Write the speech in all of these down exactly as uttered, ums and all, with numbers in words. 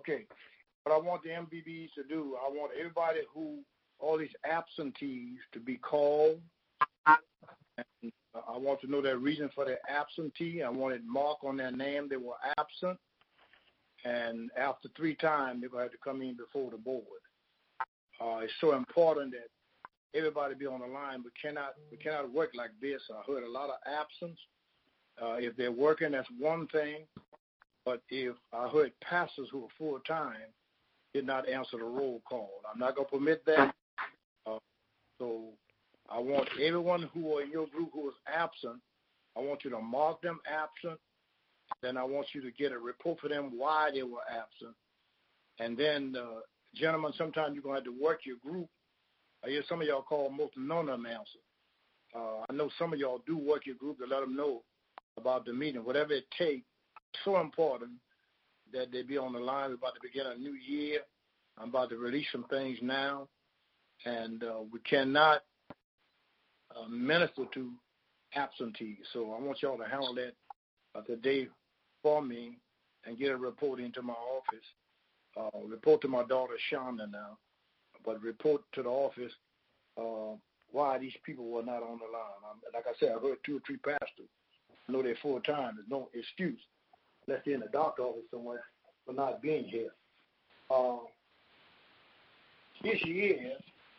Okay. What I want the M B Bs to do, I want everybody who, all these absentees to be called. And I want to know their reason for their absentee. I want it marked on their name they were absent. And after three times, they're going to have to come in before the board. Uh, it's so important that everybody be on the line. We cannot, we cannot work like this. I heard a lot of absence. Uh, if they're working, that's one thing. But if I heard pastors who are full-time did not answer the roll call, I'm not going to permit that. Uh, so I want everyone who are in your group who is absent, I want you to mark them absent. Then I want you to get a report for them why they were absent. And then, uh, gentlemen, sometimes you're going to have to work your group. I hear some of y'all call most none of them answer. Uh, I know some of y'all do work your group to let them know about the meeting. Whatever it takes, so important that they be on the line. We're about to begin a new year. I'm about to release some things now. And uh, we cannot uh, minister to absentees. So I want y'all to handle that uh, today for me and get a report into my office. Uh, report to my daughter, Shonda, now. But report to the office uh, why these people were not on the line. I'm, like I said, I heard two or three pastors. I know they're full-time. There's no excuse, unless they're in the doctor's office somewhere, for not being here. Uh, this year,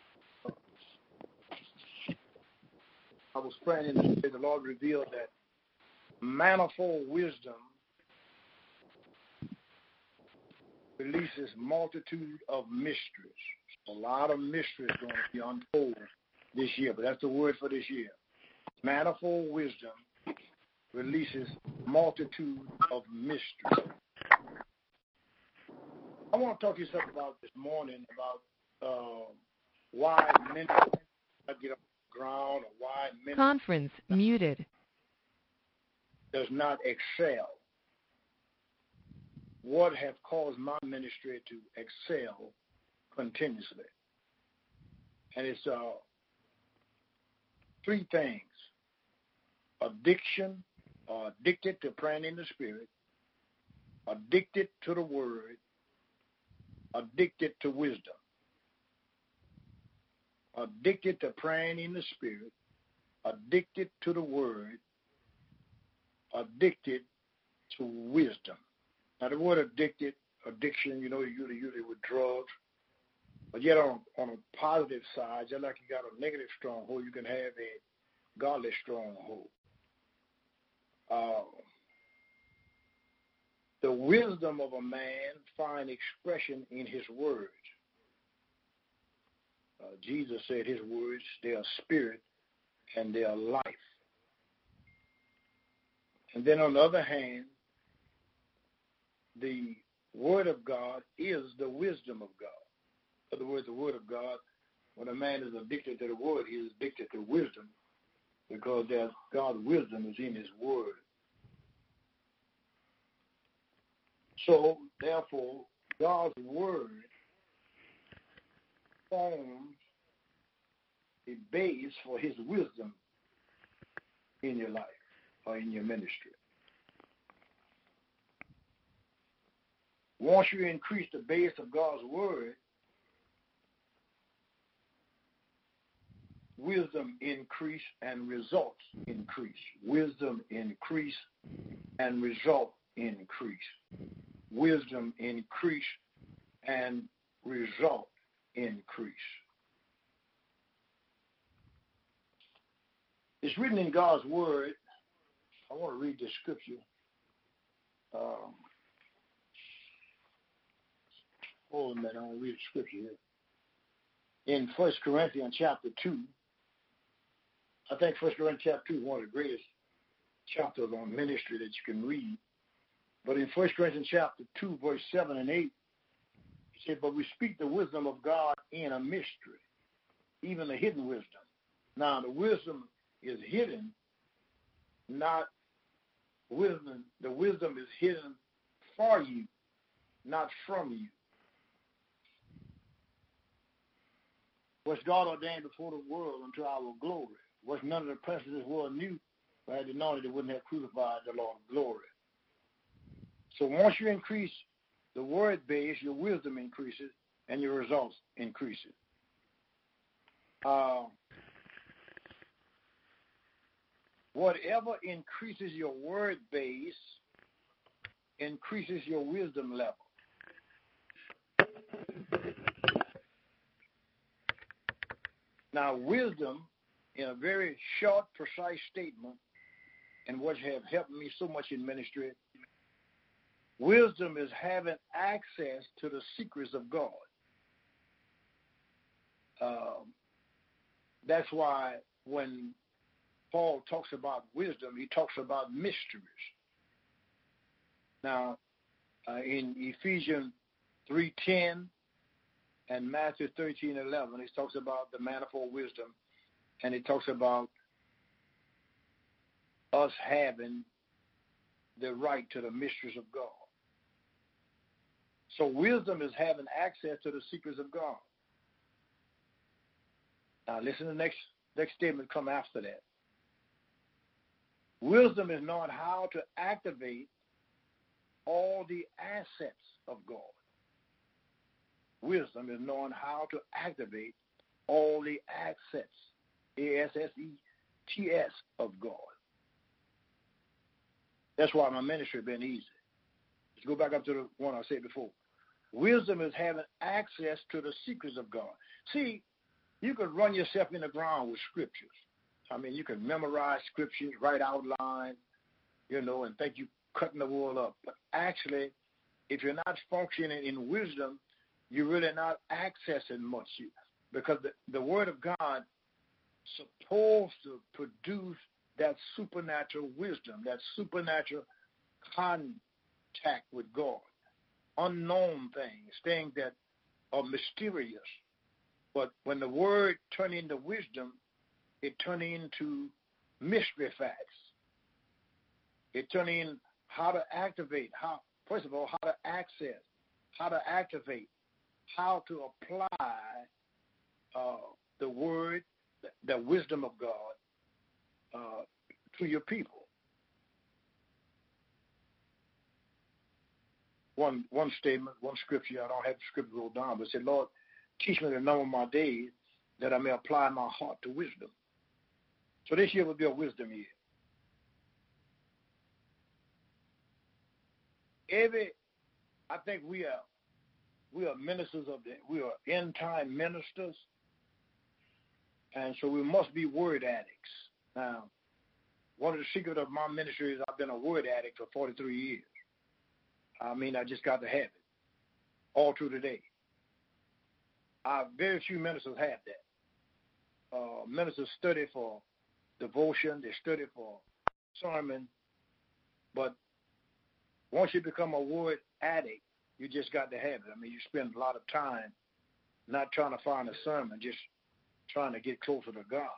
I was praying in the Spirit. The Lord revealed that manifold wisdom releases multitude of mysteries. A lot of mysteries going to be unfolded this year, but that's the word for this year. Manifold wisdom releases multitude of mysteries. I want to talk to you something about this morning about uh, why men get up the ground or why men conference muted does not excel. What has caused my ministry to excel continuously? And it's uh, three things: addiction, uh, addicted to praying in the Spirit, addicted to the Word, addicted to wisdom. Addicted to praying in the Spirit, addicted to the Word, addicted to wisdom. Now, the word addicted, addiction, you know, usually, usually with drugs. But yet on, on a positive side, just like you got a negative stronghold, you can have a godly stronghold. Uh, the wisdom of a man finds expression in his words. Uh, Jesus said his words, they are spirit and they are life. And then on the other hand, the word of God is the wisdom of God. In other words, the word of God, when a man is addicted to the word, he is addicted to wisdom because there's God's wisdom is in his word. So, therefore, God's word forms a base for his wisdom in your life or in your ministry. Once you increase the base of God's word, wisdom increase and results increase. Wisdom increase and result increase. Wisdom increase and result increase. It's written in God's word. I want to read this scripture. Um, hold a minute, I want to read the scripture here. In First Corinthians chapter two, I think First Corinthians chapter two is one of the greatest chapters on ministry that you can read. But in First Corinthians chapter two, verse seven and eight, it said, but we speak the wisdom of God in a mystery, even the hidden wisdom. Now, the wisdom is hidden, not wisdom. The wisdom is hidden for you, not from you. What's God ordained before the world unto our glory. What none of the princes of this world knew, but had they known it, they wouldn't have crucified the Lord of glory. So once you increase the word base, your wisdom increases and your results increases. Uh, whatever increases your word base increases your wisdom level. Now, wisdom, in a very short, precise statement, and what have helped me so much in ministry, wisdom is having access to the secrets of God. Um, that's why when Paul talks about wisdom, he talks about mysteries. Now, uh, in Ephesians three ten and Matthew thirteen eleven, he talks about the manifold wisdom, and he talks about us having the right to the mysteries of God. So wisdom is having access to the secrets of God. Now listen to the next, next statement come after that. Wisdom is knowing how to activate all the assets of God. Wisdom is knowing how to activate all the assets, A S S E T S, of God. That's why my ministry has been easy. Let's go back up to the one I said before. Wisdom is having access to the secrets of God. See, you can run yourself in the ground with scriptures. I mean, you can memorize scriptures, write outline, you know, and think you're cutting the world up. But actually, if you're not functioning in wisdom, you're really not accessing much, because the, the Word of God is supposed to produce that supernatural wisdom, that supernatural contact with God, unknown things, things that are mysterious. But when the Word turns into wisdom, it turns into mystery facts. It turns in how to activate, how first of all, how to access, how to activate, how to apply uh, the Word, the, the wisdom of God, uh, to your people. One one statement, one scripture, I don't have the scripture wrote down, but it said, Lord, teach me the number of my days that I may apply my heart to wisdom. So this year will be a wisdom year. Every, I think we are, we are ministers of the, we are end time ministers, and so we must be word addicts. Now, one of the secrets of my ministry is I've been a word addict for forty-three years. I mean, I just got to have it all through the day. Uh, very few ministers have that. Uh, ministers study for devotion, they study for sermon, but once you become a word addict, you just got to have it. I mean, you spend a lot of time not trying to find a sermon, just trying to get closer to God.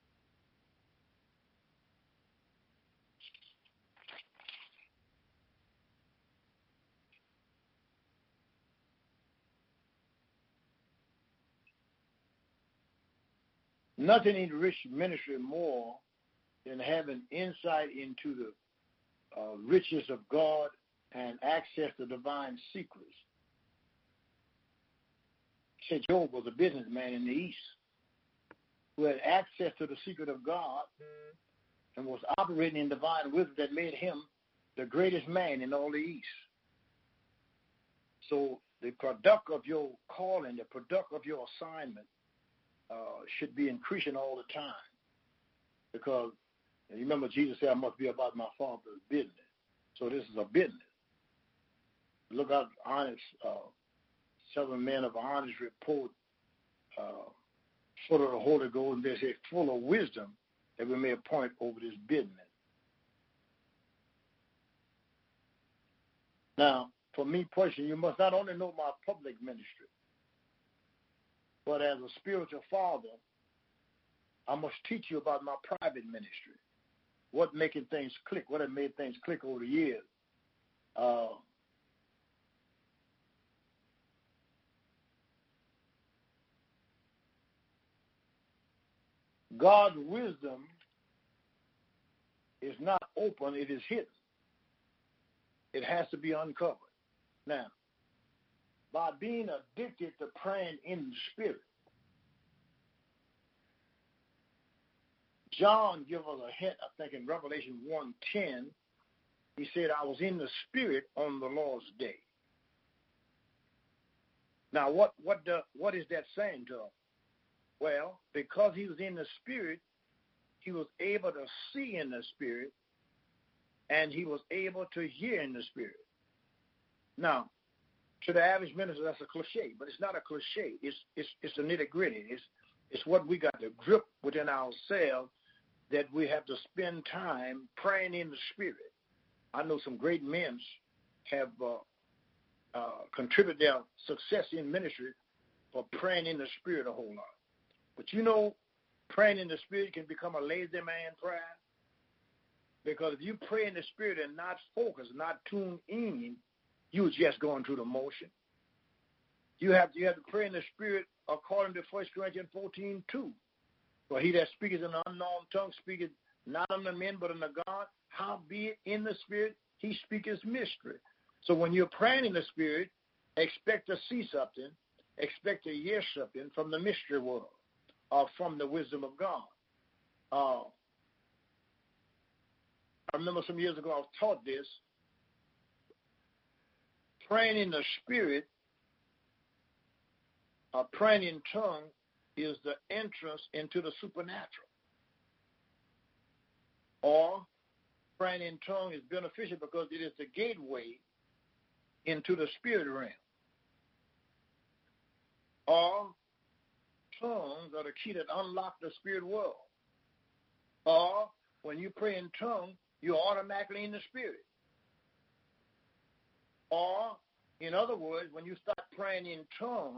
Nothing enriches ministry more than having insight into the uh, riches of God and access to divine secrets. Said Job was a businessman in the East who had access to the secret of God and was operating in divine wisdom that made him the greatest man in all the East. So the product of your calling, the product of your assignment uh, should be increasing all the time. Because you remember Jesus said, I must be about my Father's business. So this is a business. Look out, honest, uh, seven men of honest report, uh, full of the Holy Ghost, and they say full of wisdom, that we may appoint over this business. Now, for me personally, you must not only know my public ministry, but as a spiritual father, I must teach you about my private ministry. What making things click, what have made things click over the years. Uh, God's wisdom is not open, it is hidden. It has to be uncovered. Now, by being addicted to praying in the Spirit. John gives us a hint, I think, in Revelation one ten. He said, I was in the Spirit on the Lord's day. Now, what what the, what is that saying to us? Well, because he was in the Spirit, he was able to see in the Spirit, and he was able to hear in the Spirit. Now, to the average minister, that's a cliche, but it's not a cliche. It's it's it's the nitty-gritty. It's, it's what we got to grip within ourselves, that we have to spend time praying in the Spirit. I know some great men have uh, uh, contributed their success in ministry for praying in the Spirit a whole lot. But you know, praying in the Spirit can become a lazy man prayer, because if you pray in the Spirit and not focus, not tune in, you're just going through the motion. You have to, you have to pray in the Spirit according to First Corinthians fourteen two. For he that speaketh in an unknown tongue speaketh not unto men but unto God. Howbeit in the Spirit he speaketh mystery. So when you're praying in the Spirit, expect to see something, expect to hear something from the mystery world or from the wisdom of God. Uh, I remember some years ago I was taught this. Praying in the Spirit, uh, praying in tongue, is the entrance into the supernatural. Or praying in tongue is beneficial because it is the gateway into the spirit realm. Or tongues are the key that unlock the spirit world. Or when you pray in tongue, you're automatically in the Spirit. Or, in other words, when you start praying in tongue,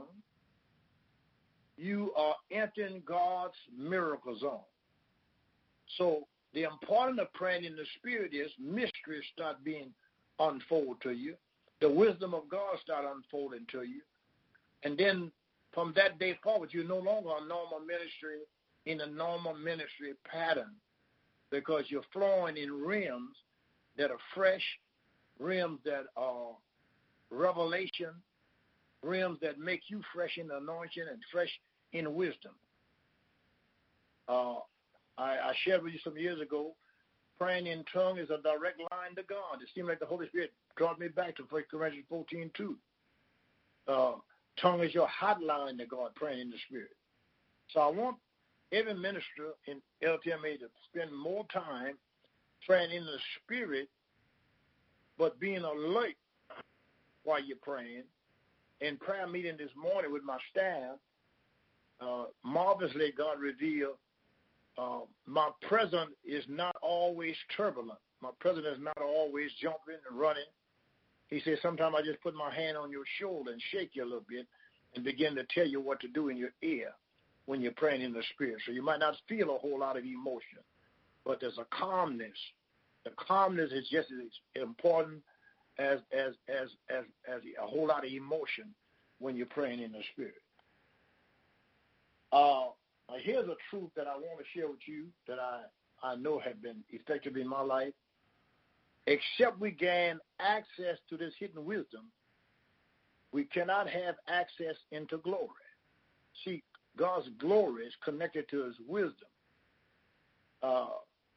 you are entering God's miracle zone. So the importance of praying in the Spirit is mysteries start being unfolded to you. The wisdom of God start unfolding to you. And then from that day forward, you're no longer a normal ministry in a normal ministry pattern, because you're flowing in realms that are fresh, realms that are revelation, realms that make you fresh in anointing and fresh in wisdom. Uh, I, I shared with you some years ago, praying in tongue is a direct line to God. It seemed like the Holy Spirit brought me back to First Corinthians fourteen two. Uh, tongue is your hotline to God, praying in the Spirit. So I want every minister in L T M A to spend more time praying in the Spirit, but being alert while you're praying. In prayer meeting this morning with my staff, uh, marvelously God revealed uh, my presence is not always turbulent. My presence is not always jumping and running. He said, sometimes I just put my hand on your shoulder and shake you a little bit and begin to tell you what to do in your ear when you're praying in the Spirit. So you might not feel a whole lot of emotion, but there's a calmness. The calmness is just as important as as as as as a whole lot of emotion when you're praying in the Spirit. Uh, here's a truth that I want to share with you that I, I know have been effective in my life. Except we gain access to this hidden wisdom, we cannot have access into glory. See, God's glory is connected to his wisdom. Uh,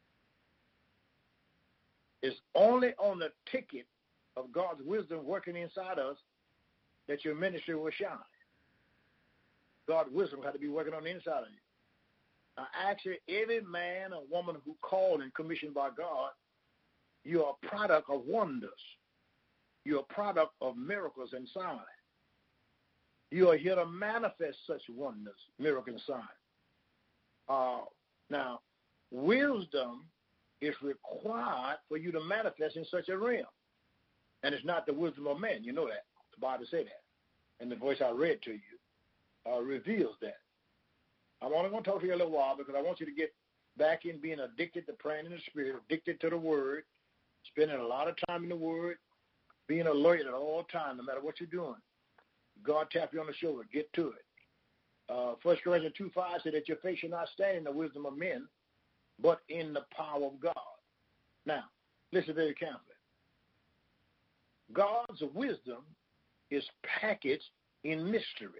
it's only on the ticket of God's wisdom working inside us that your ministry will shine. God's wisdom has to be working on the inside of you. Now, actually, every man or woman who called and commissioned by God, you are a product of wonders. You're a product of miracles and signs. You are here to manifest such wonders, miracles, and signs. Uh, now, wisdom is required for you to manifest in such a realm. And it's not the wisdom of man. You know that. The Bible said that. And the voice I read to you uh, reveals that. I'm only going to talk to you a little while because I want you to get back in being addicted to praying in the Spirit, addicted to the Word, spending a lot of time in the Word, being alert at all times, no matter what you're doing. God tap you on the shoulder. Get to it. Uh, First Corinthians two five said that your faith should not stand in the wisdom of men, but in the power of God. Now, listen very carefully. God's wisdom is packaged in mysteries.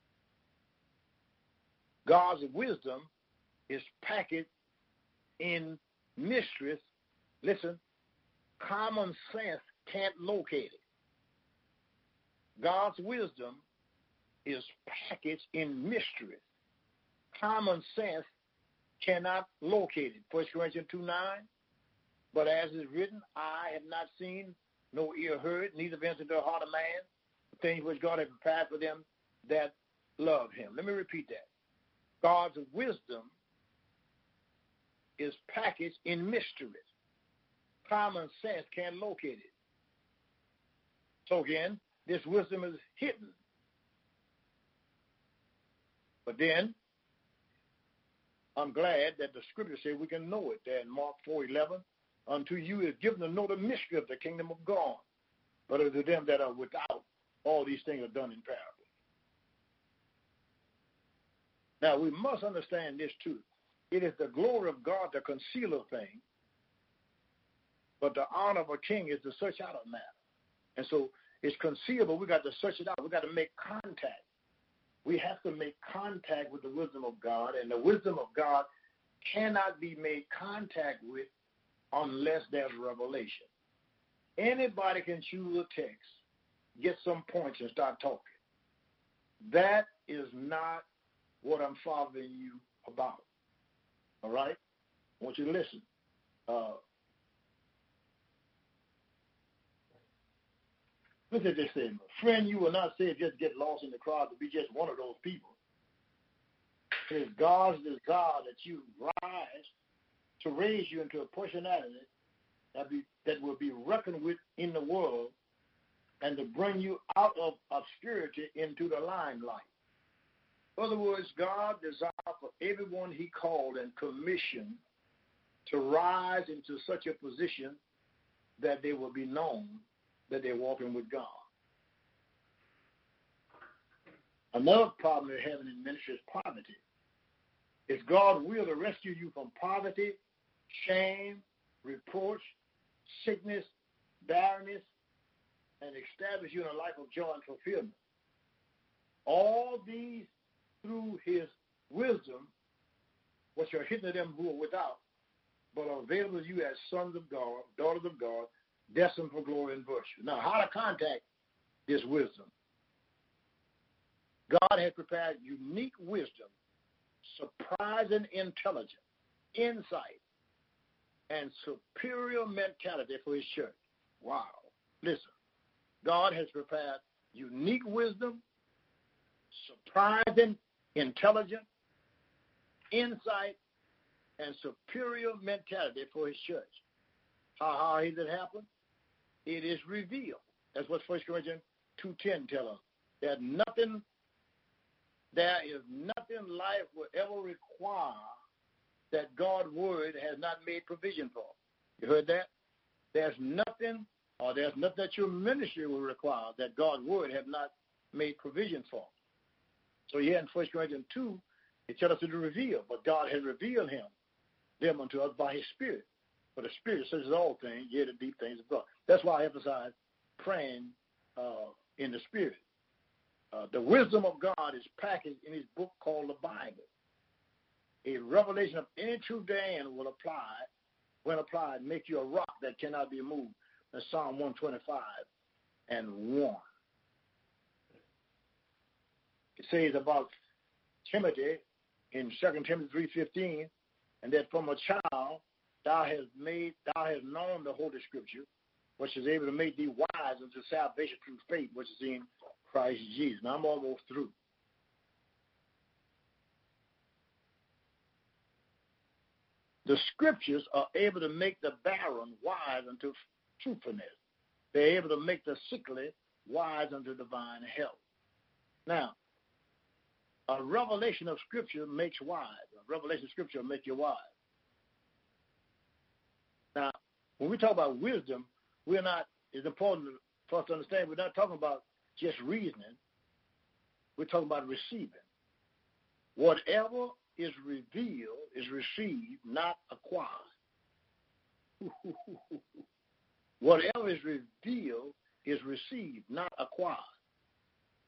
God's wisdom is packaged in mysteries. Listen, common sense can't locate it. God's wisdom is packaged in mysteries. Common sense cannot locate it. First Corinthians two nine, but as is written, eye have not seen, no ear heard, neither entered into the heart of man, the things which God has prepared for them that love him. Let me repeat that. God's wisdom is packaged in mysteries. Common sense can't locate it. So again, this wisdom is hidden. But then, I'm glad that the scripture says we can know it there in Mark four eleven. Unto you is given to know the mystery of the kingdom of God. But to them that are without, all these things are done in parable. Now, we must understand this too. It is the glory of God to conceal a thing, but the honor of a king is to search out a matter. And so it's concealable. We got to search it out. We got to make contact. We have to make contact with the wisdom of God, and the wisdom of God cannot be made contact with unless there's revelation. Anybody can choose a text, get some points, and start talking. That is not what I'm following you about. All right? I want you to listen. Uh, look at this thing. Friend, you will not say just get lost in the crowd to be just one of those people. It is God's desire that you rise to raise you into a personality that, be, that will be reckoned with in the world and to bring you out of obscurity into the limelight. In other words, God desires for everyone he called and commissioned to rise into such a position that they will be known that they're walking with God. Another problem they're having in ministry is poverty. It's God's will to rescue you from poverty, shame, reproach, sickness, barrenness, and establish you in a life of joy and fulfillment. All these through his wisdom, which are hidden to them who are without, but are available to you as sons of God, daughters of God, destined for glory and virtue. Now, how to contact this wisdom? God has prepared unique wisdom, surprising intelligence, insight, and superior mentality for his church. Wow. Listen, God has prepared unique wisdom, surprising intelligence, insight, and superior mentality for his church. How, how does it happen? It is revealed. That's what First Corinthians two ten tells us. That nothing, there is nothing life will ever require that God's word has not made provision for. You heard that? There's nothing, or there's nothing that your ministry will require that God's word has not made provision for. So here in First Corinthians two, it tells us to reveal, but God has revealed him, them unto us by his Spirit. For the Spirit searches all things, yea, the deep things of God. That's why I emphasize praying uh, in the Spirit. Uh, the wisdom of God is packaged in his book called the Bible. A revelation of any truth therein will apply, when applied, make you a rock that cannot be moved. That's Psalm one twenty-five and one. It says about Timothy in Second Timothy three fifteen, and that from a child thou hast made, thou hast known the Holy Scripture, which is able to make thee wise unto salvation through faith, which is in Christ Jesus. Now I'm almost through. The Scriptures are able to make the barren wise unto truthfulness. They're able to make the sickly wise unto divine health. Now, a revelation of Scripture makes wise. A revelation of Scripture will make you wise. Now, when we talk about wisdom, we're not, it's important for us to understand, we're not talking about just reasoning. We're talking about receiving. Whatever is revealed is received, not acquired. Whatever is revealed is received, not acquired.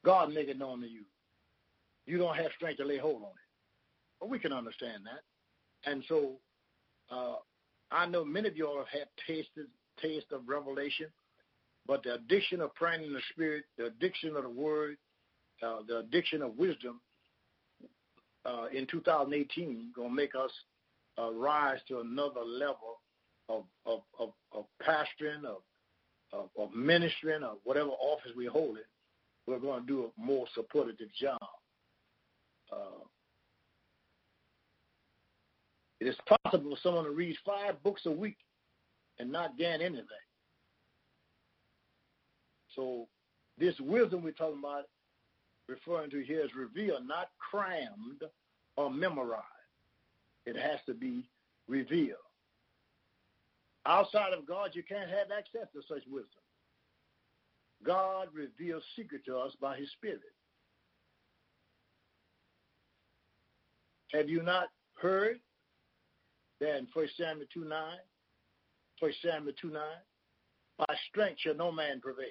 God make it known to you. You don't have strength to lay hold on it. But we can understand that. And so uh, I know many of you all have had tasted taste of revelation, but the addiction of praying in the Spirit, the addiction of the Word, uh, the addiction of wisdom uh, in two thousand eighteen going to make us uh, rise to another level of of, of, of pastoring, of, of, of ministering, of whatever office we hold it. We're going to do a more supportive job. Uh, it is possible for someone to read five books a week and not gain anything. So this wisdom we're talking about, referring to here, is revealed, not crammed or memorized. It has to be revealed. Outside of God, you can't have access to such wisdom. God reveals secret to us by his Spirit. Have you not heard that in First Samuel two nine? First Samuel two nine? By strength shall no man prevail.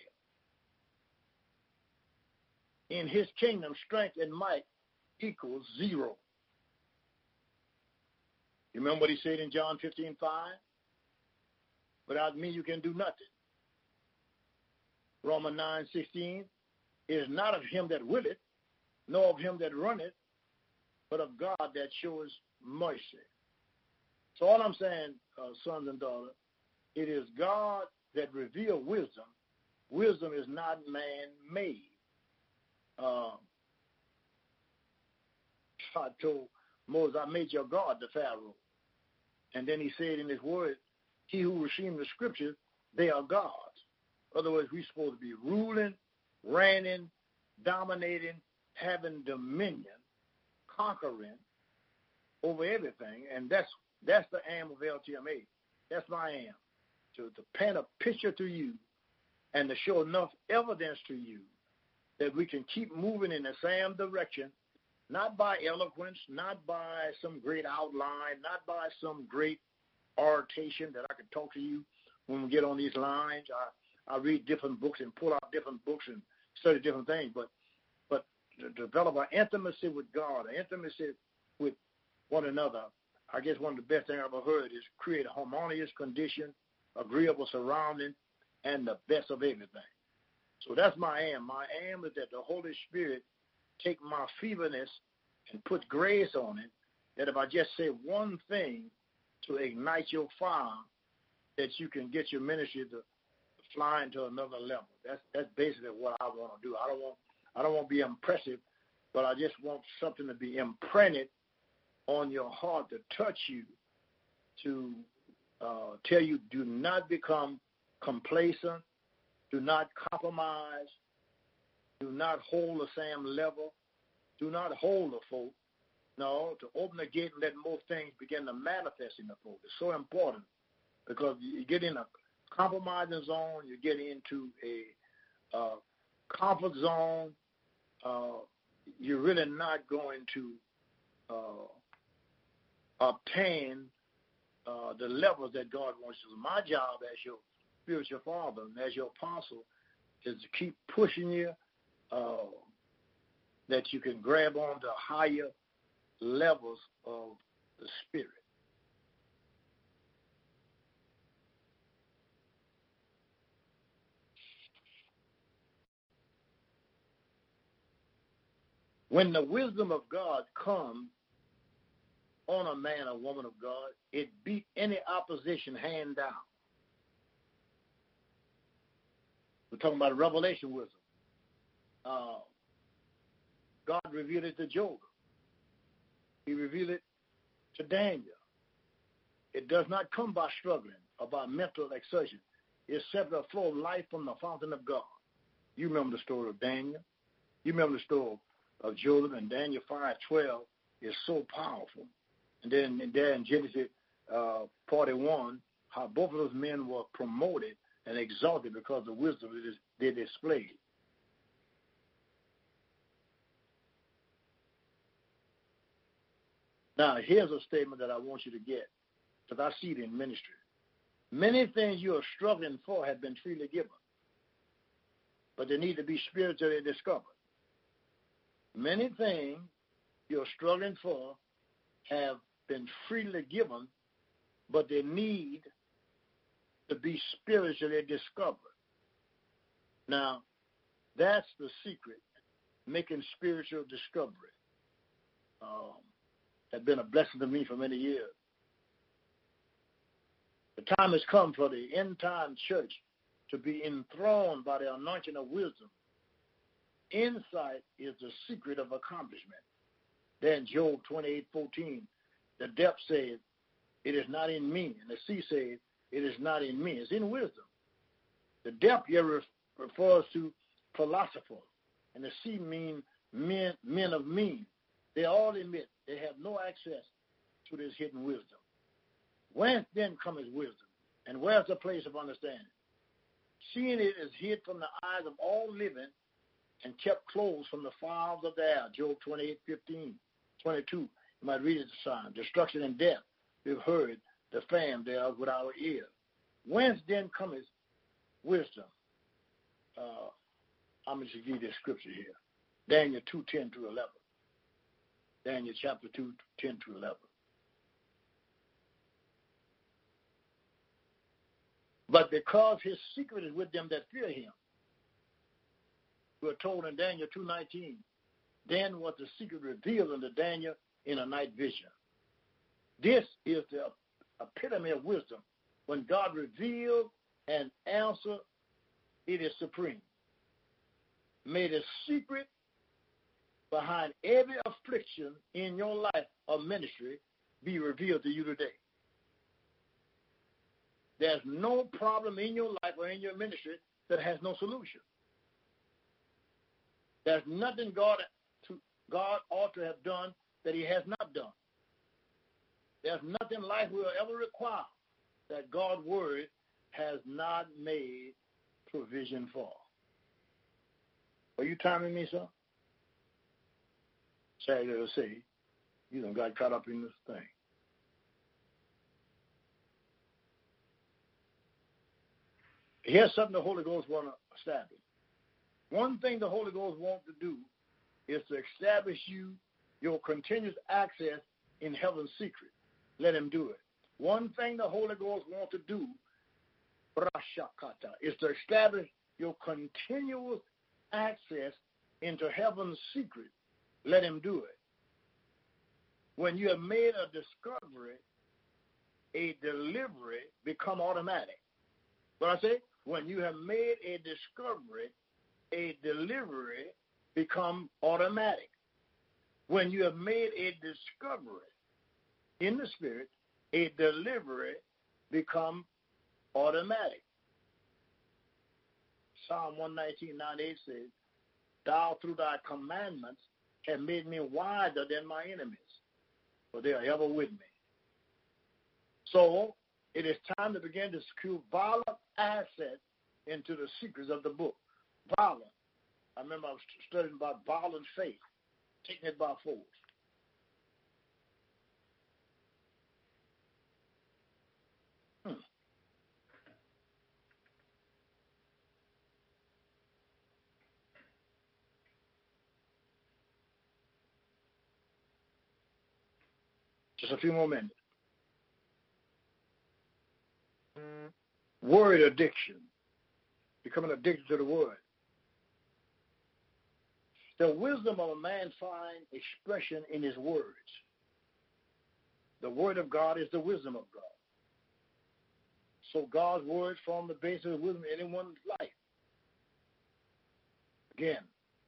In his kingdom, strength and might equals zero. You remember what he said in John fifteen five? Without me, you can do nothing. Romans nine sixteen, it is not of him that willeth, nor of him that runneth, but of God that shows mercy. So all I'm saying, uh, sons and daughters, it is God that reveals wisdom. Wisdom is not man-made. Uh, God told Moses, I made your God the Pharaoh. And then he said in his word, he who received the scriptures, they are gods. In other words, we're supposed to be ruling, reigning, dominating, having dominion, conquering over everything. And that's that's the aim of L T M A. That's my aim, to, to paint a picture to you and to show enough evidence to you that we can keep moving in the same direction, not by eloquence, not by some great outline, not by some great oration that I can talk to you when we get on these lines. I, I read different books and pull out different books and study different things, but but to develop an intimacy with God, an intimacy with one another. I guess one of the best things I've ever heard is create a harmonious condition, agreeable surrounding, and the best of everything. So that's my aim. My aim is that the Holy Spirit take my feebleness and put grace on it, that if I just say one thing to ignite your fire, that you can get your ministry to fly into another level. That's that's basically what I want to do. I don't want I don't want to be impressive, but I just want something to be imprinted on your heart to touch you, to uh, tell you do not become complacent, do not compromise, do not hold the same level, do not hold the folk. No, to open the gate and let more things begin to manifest in the folk. It's so important because you get in a compromising zone, you get into a uh, comfort zone, uh, you're really not going to uh, obtain uh, the levels that God wants you to. My job as your spiritual father and as your apostle is to keep pushing you uh, that you can grab on to higher levels of the Spirit. When the wisdom of God comes on a man or woman of God, it beat any opposition hand down. We're talking about revelation wisdom. Uh, God revealed it to Job. He revealed it to Daniel. It does not come by struggling or by mental exertion. It's simply a flow of life from the fountain of God. You remember the story of Daniel. You remember the story of Job, and Daniel five twelve is so powerful. And then and there in Genesis uh, forty-one, how both of those men were promoted and exalted because of the wisdom they displayed. Now, here's a statement that I want you to get, because I see it in ministry. Many things you are struggling for have been freely given, but they need to be spiritually discovered. many things you're struggling for have been freely given, but they need to be spiritually discovered. Now, that's the secret, making spiritual discovery. Um, has been a blessing to me for many years. The time has come for the end-time church to be enthroned by the anointing of wisdom. Insight is the secret of accomplishment. Then Job twenty-eight fourteen, the depth says, it is not in me. And the sea says, it is not in me. It's in wisdom. The depth here ref- refers to philosophers, and the sea means men, men of means. They all admit they have no access to this hidden wisdom. Whence then cometh wisdom? And where's the place of understanding? Seeing it is hid from the eyes of all living and kept close from the fowls of the air. Job twenty-eight fifteen, twenty-two. You might read it the sign. Destruction and death, we've heard the fame thereof with our ears. Whence then cometh wisdom? Uh, I'm going to give you this scripture here. Daniel two ten through eleven. Daniel chapter two, ten through eleven. But because his secret is with them that fear him, we're told in Daniel two nineteen, then was the secret revealed unto Daniel in a night vision. This is the epitome of wisdom. When God revealed an answer, it is supreme. May the secret behind every affliction in your life or ministry be revealed to you today. There's no problem in your life or in your ministry that has no solution. There's nothing God, to, God ought to have done that he has not done. There's nothing life will ever require that God's word has not made provision for. Are you timing me, sir? Say to say, you done got caught up in this thing. Here's something the Holy Ghost want to establish. One thing the Holy Ghost wants to do is to establish you your continuous access in heaven's secret. Let him do it. One thing the Holy Ghost wants to do is to establish your continuous access into heaven's secret. Let him do it. When you have made a discovery, a delivery become automatic. What I say? When you have made a discovery, a delivery become automatic. When you have made a discovery in the spirit, a delivery become automatic. Psalm one nineteen, ninety-eight says, thou through thy commandments have made me wiser than my enemies, for they are ever with me. So it is time to begin to secure violent access into the secrets of the book. Violent. I remember I was studying about violent faith, taking it by force. Hmm. Just a few more minutes. Word addiction. Becoming addicted to the word. The wisdom of a man finds expression in his words. The word of God is the wisdom of God. So God's word form the basis of wisdom in anyone's life. Again,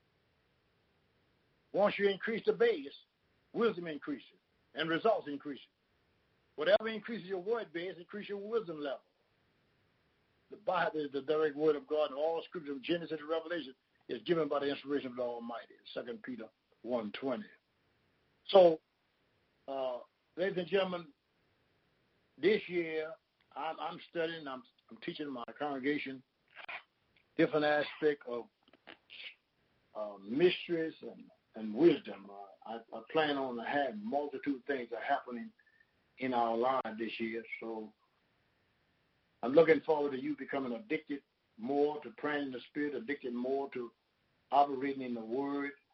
once you increase the base, wisdom increases and results increase. Whatever increases your word base, increase your wisdom level. The Bible is the direct word of God, and all scripture from Genesis to Revelation is given by the inspiration of the Almighty. Second Peter one twenty. So, uh, ladies and gentlemen, this year I'm, I'm studying, I'm, I'm teaching my congregation different aspects of uh, mysteries and, and wisdom. Uh, I, I plan on to have multitude of things that are happening in our lives this year. So I'm looking forward to you becoming addicted more to praying in the Spirit, addicted more to operating in the Word,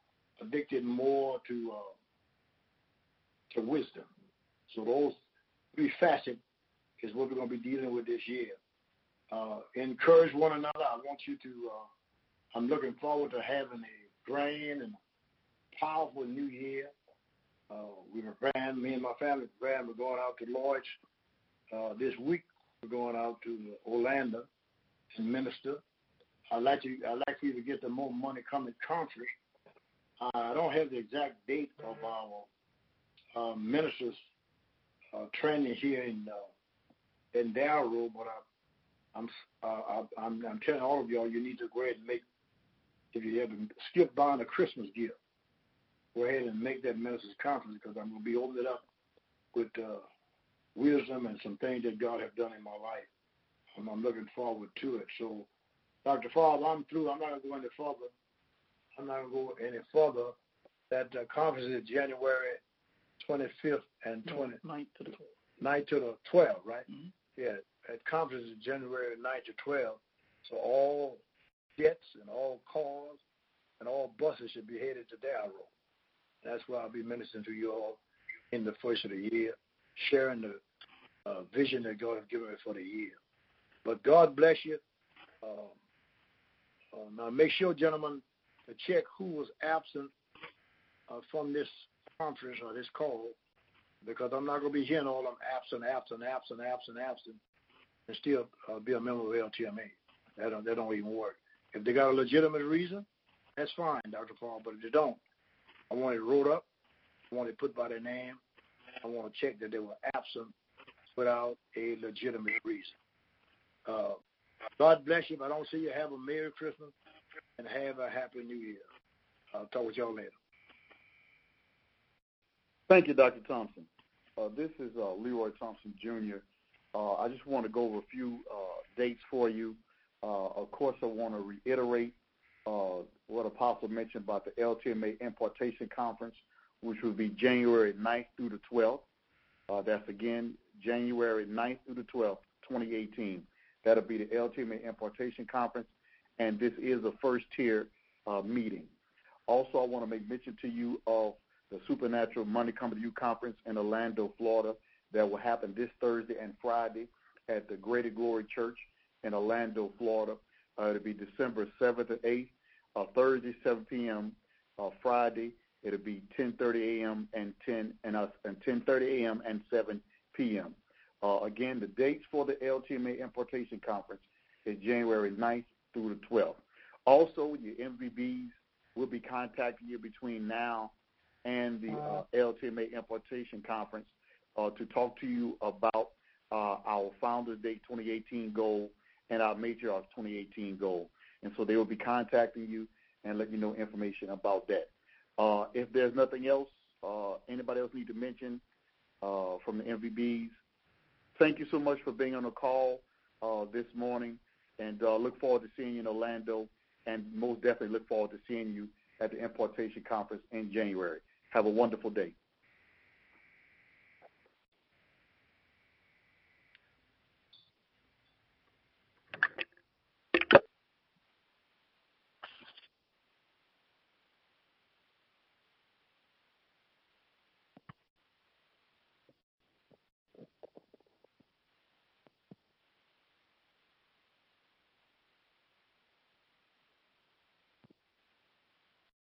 addicted more to uh, to wisdom. So those three facets is what we're going to be dealing with this year. Uh, encourage one another. I want you to, uh, I'm looking forward to having a grand and powerful new year. Uh, we were planned, me and my family planned, we're going out to Lloyd's uh, this week. We're going out to Orlando and minister. I'd like, to, I'd like for you to get the More Money Coming conference. Uh, I don't have the exact date of our uh, ministers uh, training here in uh, in Darrow, but I, I'm, uh, I'm I'm telling all of y'all, you need to go ahead and make, if you have to skip buying a Christmas gift, go ahead and make that ministers conference, because I'm going to be opening it up with uh, wisdom and some things that God have done in my life. I'm, I'm looking forward to it. So, Doctor Favre, I'm through. I'm not going to go any further. I'm not going to go any further. That uh, conference is January twenty-fifth and twentieth. ninth to the twelfth. ninth to the twelfth, right? Mm-hmm. Yeah, that conference is January ninth to twelfth. So all jets and all cars and all buses should be headed to Darrow. That's where I'll be ministering to you all in the first of the year, sharing the uh, vision that God has given me for the year. But God bless you. Uh, uh, now make sure, gentlemen, to check who was absent uh, from this conference or this call, because I'm not going to be hearing all of them absent, absent, absent, absent, absent, and still uh, be a member of L T M A. That don't, that don't even work. If they got a legitimate reason, that's fine, Doctor Paul, but if they don't, I want it wrote up. I want it put by their name. I want to check that they were absent without a legitimate reason. Uh, God bless you. If I don't see you, have a Merry Christmas and have a Happy New Year. I'll talk with y'all later. Thank you, Doctor Thompson. Uh, this is uh, Leroy Thompson, Junior Uh, I just want to go over a few uh, dates for you. Uh, of course, I want to reiterate uh, what Apostle mentioned about the L T M A Impartation Conference, which will be January ninth through the twelfth. Uh, that's, again, January ninth through the twelfth, twenty eighteen. That'll be the L T M A Impartation Conference, and this is a first-tier uh, meeting. Also, I want to make mention to you of the Supernatural Money Coming to You Conference in Orlando, Florida, that will happen this Thursday and Friday at the Greater Glory Church in Orlando, Florida. Uh, it'll be December seventh and eighth, uh, Thursday, seven p.m., uh, Friday, it'll be ten thirty a.m. and ten and, uh, and ten thirty a.m. and seven p.m. Uh, again, the dates for the L T M A Importation Conference is January ninth through the twelfth. Also, your M V Bs will be contacting you between now and the uh, L T M A Importation Conference uh, to talk to you about uh, our Founders Day twenty eighteen goal and our Matriarchs twenty eighteen goal. And so they will be contacting you and let you know information about that. Uh, if there's nothing else, uh, anybody else need to mention uh, from the M V Bs, thank you so much for being on the call uh, this morning, and uh, look forward to seeing you in Orlando, and most definitely look forward to seeing you at the Importation Conference in January. Have a wonderful day.